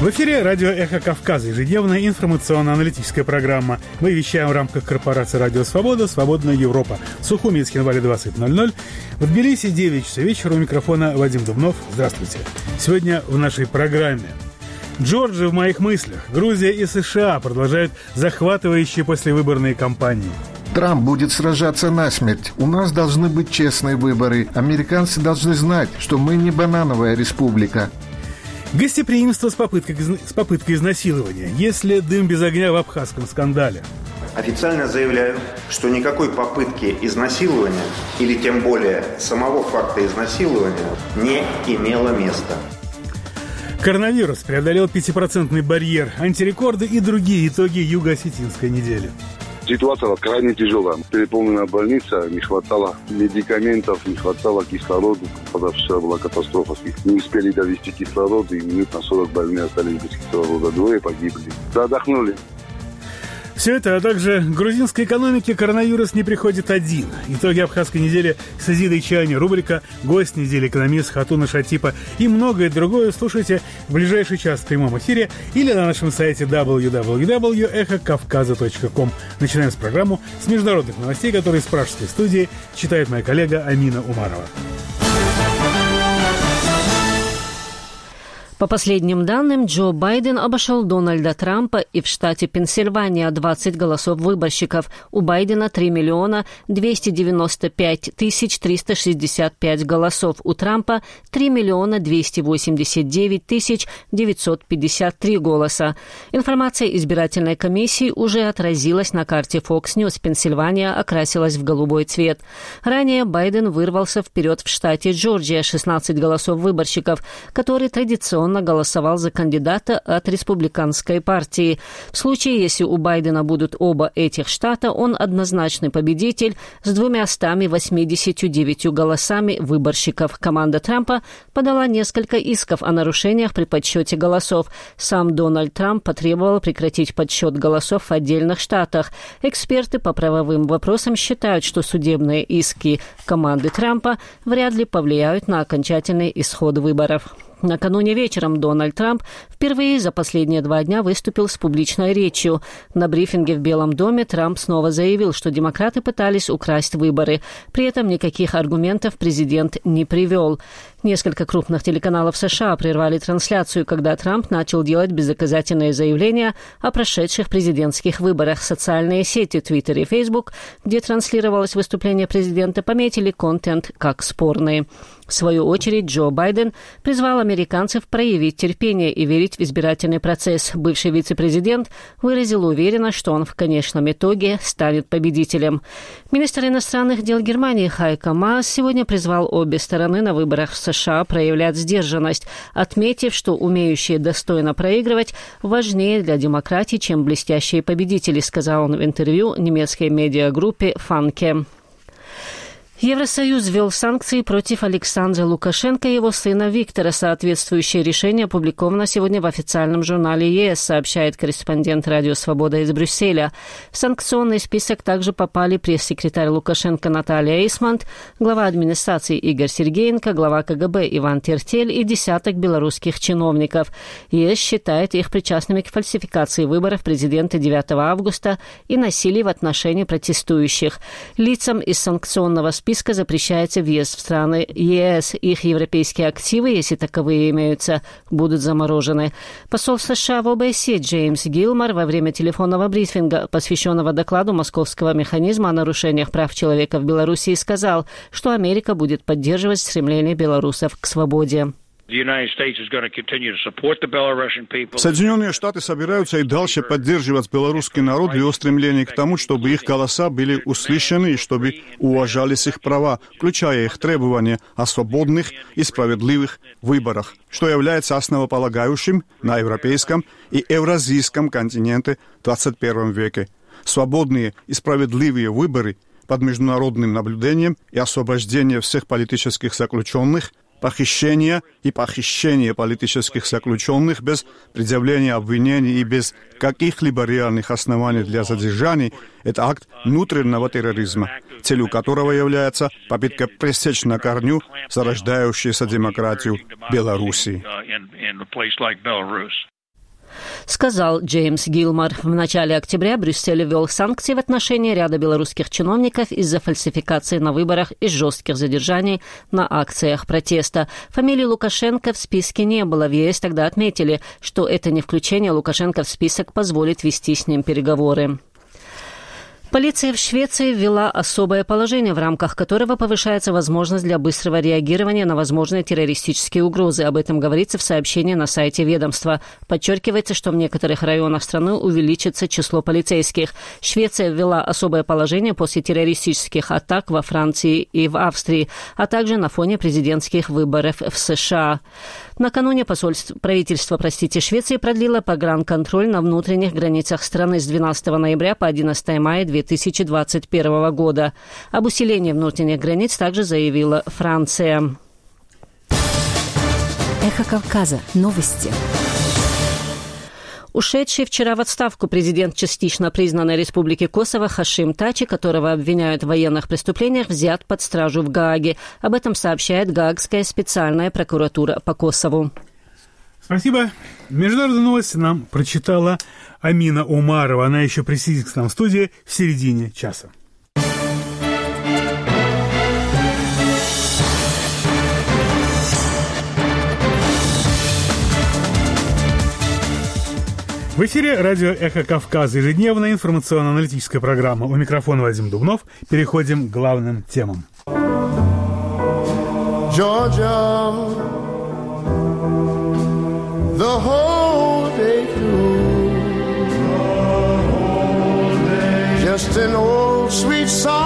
В эфире радио «Эхо Кавказа», ежедневная информационно-аналитическая программа. Мы вещаем в рамках корпорации «Радио Свобода», «Свободная Европа». В Сухуми, Цхинвале 20:00. В Тбилиси 9 часов вечера. У микрофона Вадим Дубнов. Здравствуйте. Сегодня в нашей программе. Джорджия в моих мыслях. Грузия и США продолжают захватывающие послевыборные кампании. Трамп будет сражаться насмерть. У нас должны быть честные выборы. Американцы должны знать, что мы не банановая республика. Гостеприимство с попыткой изнасилования. Есть ли дым без огня в абхазском скандале? Официально заявляю, что никакой попытки изнасилования или тем более самого факта изнасилования не имело места. Коронавирус преодолел 5% барьер, антирекорды и другие итоги юго-осетинской недели. Ситуация крайне тяжелая. Переполненная больница, не хватало медикаментов, не хватало кислорода. Когда все была катастрофа. Не успели довести кислород, и минут на 40 больные остались без кислорода. 2 погибли. Задохнули. Все это, а также грузинской экономике коронавирус не приходит один. Итоги абхазской недели с Азидой Чайни, рубрика «Гость недели», экономист Хатуна Шатипа и многое другое слушайте в ближайший час в прямом эфире или на нашем сайте www.эхокавказа.ком. Начинаем с программу с международных новостей, которые из пражской студии читает моя коллега Амина Умарова. По последним данным, Джо Байден обошел Дональда Трампа, и в штате Пенсильвания 20 голосов выборщиков. У Байдена 3 295 365 голосов. У Трампа 3 289 953 голоса. Информация избирательной комиссии уже отразилась на карте Fox News. Пенсильвания окрасилась в голубой цвет. Ранее Байден вырвался вперед в штате Джорджия, 16 голосов выборщиков, который традиционно голосовал за кандидата от республиканской партии. В случае, если у Байдена будут оба этих штата, он однозначный победитель с 289 голосами выборщиков. Команда Трампа подала несколько исков о нарушениях при подсчете голосов. Сам Дональд Трамп потребовал прекратить подсчет голосов в отдельных штатах. Эксперты по правовым вопросам считают, что судебные иски команды Трампа вряд ли повлияют на окончательный исход выборов. Накануне вечером Дональд Трамп впервые за последние 2 дня выступил с публичной речью. На брифинге в Белом доме Трамп снова заявил, что демократы пытались украсть выборы. При этом никаких аргументов президент не привел. Несколько крупных телеканалов США прервали трансляцию, когда Трамп начал делать бездоказательные заявления о прошедших президентских выборах. Социальные сети Twitter и Facebook, где транслировалось выступление президента, пометили контент как спорный. В свою очередь, Джо Байден призвал американцев проявить терпение и верить в избирательный процесс. Бывший вице-президент выразил уверенность, что он в конечном итоге станет победителем. Министр иностранных дел Германии Хайко Маас сегодня призвал обе стороны на выборах в США проявлять сдержанность, отметив, что умеющие достойно проигрывать важнее для демократии, чем блестящие победители, сказал он в интервью немецкой медиагруппе «Фанке». Евросоюз ввел санкции против Александра Лукашенко и его сына Виктора. Соответствующее решение опубликовано сегодня в официальном журнале ЕС, сообщает корреспондент «Радио Свобода» из Брюсселя. В санкционный список также попали пресс-секретарь Лукашенко Наталья Эйсмонт, глава администрации Игорь Сергеенко, глава КГБ Иван Тертель и десяток белорусских чиновников. ЕС считает их причастными к фальсификации выборов президента 9 августа и насилию в отношении протестующих. Лицам из санкционного списка запрещается въезд в страны ЕС. Их европейские активы, если таковые имеются, будут заморожены. Посол США в ОБСЕ Джеймс Гилмор во время телефонного брифинга, посвященного докладу Московского механизма о нарушениях прав человека в Беларуси, сказал, что Америка будет поддерживать стремление белорусов к свободе. Соединенные Штаты собираются и дальше поддерживать белорусский народ в его стремлении к тому, чтобы их голоса были услышаны и чтобы уважались их права, включая их требования о свободных и справедливых выборах, что является основополагающим на европейском и евразийском континенте в 21 веке. Свободные и справедливые выборы под международным наблюдением и освобождение всех политических заключенных, похищение и похищение политических заключенных без предъявления обвинений и без каких-либо реальных оснований для задержаний – это акт внутреннего терроризма, целью которого является попытка пресечь на корню зарождающуюся демократию Беларуси. сказал Джеймс Гилмор. В начале октября Брюссель ввел санкции в отношении ряда белорусских чиновников из-за фальсификации на выборах и жестких задержаний на акциях протеста. Фамилии Лукашенко в списке не было. В ЕС тогда отметили, что это не включение Лукашенко в список позволит вести с ним переговоры. Полиция в Швеции ввела особое положение, в рамках которого повышается возможность для быстрого реагирования на возможные террористические угрозы. Об этом говорится в сообщении на сайте ведомства. Подчеркивается, что в некоторых районах страны увеличится число полицейских. Швеция ввела особое положение после террористических атак во Франции и в Австрии, а также на фоне президентских выборов в США. Накануне правительство Швеции продлило погранконтроль на внутренних границах страны с 12 ноября по 11 мая 2021 года. Об усилении внутренних границ также заявила Франция. Эхо Кавказа. Новости. Ушедший вчера в отставку президент частично признанной республики Косово Хашим Тачи, которого обвиняют в военных преступлениях, взят под стражу в Гааге. Об этом сообщает Гаагская специальная прокуратура по Косову. Спасибо. Международные новости нам прочитала Амина Умарова. Она еще присоединится к нам в студии в середине часа. В эфире радио «Эхо Кавказа», ежедневная информационно-аналитическая программа. У микрофона Вадим Дубнов. Переходим к главным темам. Georgia, the whole day through, just an old sweet song.